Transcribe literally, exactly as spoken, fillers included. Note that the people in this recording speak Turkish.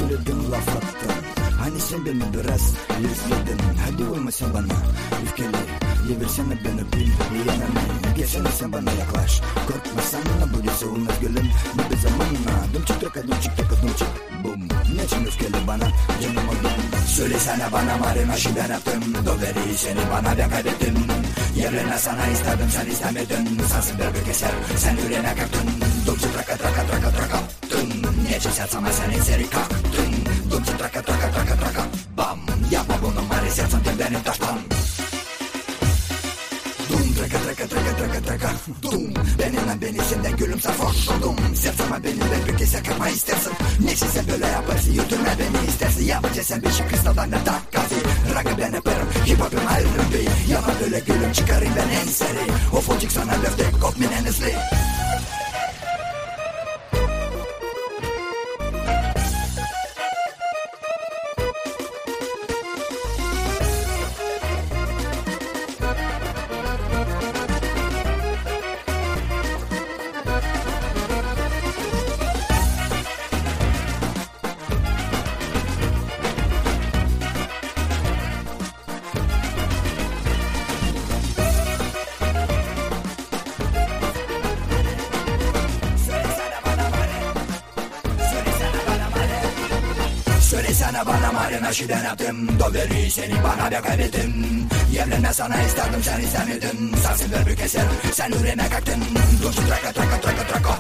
söyledin laf attın. Hani sen beni biraz yüzledin. Hadi uyma sen bana öfkeli. Yevirsene beni bil yanına. Gelsene sen bana yaklaş. Korkma sana bu gece olmaz gülüm. Bu bir zamanla. Dumçuk traka dumçuk traka dumçuk. Bum. Niçin öfkeli bana canım oldun? Söylesene bana marina şiden yaptım. Döveri seni bana ben kaybettim. Yerine sana istedim sen istemedin. Sansın bir keser sen yüreğine kalktın. Dumçuk traka traka traka traka. Niçin sersama sen seri kalktın. Dumçuk traka traka traka traka. Bam. Yapma bunu mari sersan benim taştan. Dum traka traka traka traka traka. Dum. Benimle beni senden gülüm sarhoş. Dum. Sersama beni ben bir keser kalma istersin. Niçin sen böyle yaparsın götürme beni istersin. Yapınca sen bir şey kristaldan da tak gazi. Rakı ben yaparım hip hop'um ayrım bir. Yapma böyle gülüm çıkarayım ben en seri. O focik sana löfte kop min endesli. Söylesene bana marina şiden yaptım. Döveri seni bana ben kaybettim. Yerine sana istedim sen istemedin. Sarsın bir keser sen yüreğine kalktın. Dumçuk traka traka traka traka.